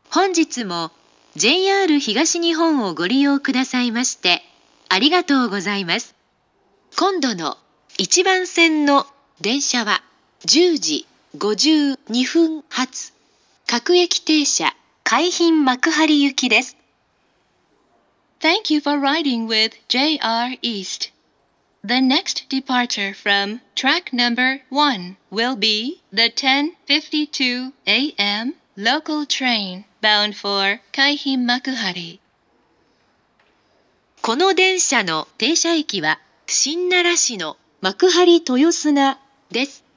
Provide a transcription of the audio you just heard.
本日も JR 東日本をご利用くださいましてありがとうございます。今度の1番線の電車は10時52分発各駅停車海浜幕張行きです。 Thank you for riding with JR East. The next departure from track number 1 will be the 10:52 a.m. local train bound for 海浜幕張。 この電車の停車駅は新奈良市の幕張豊砂です。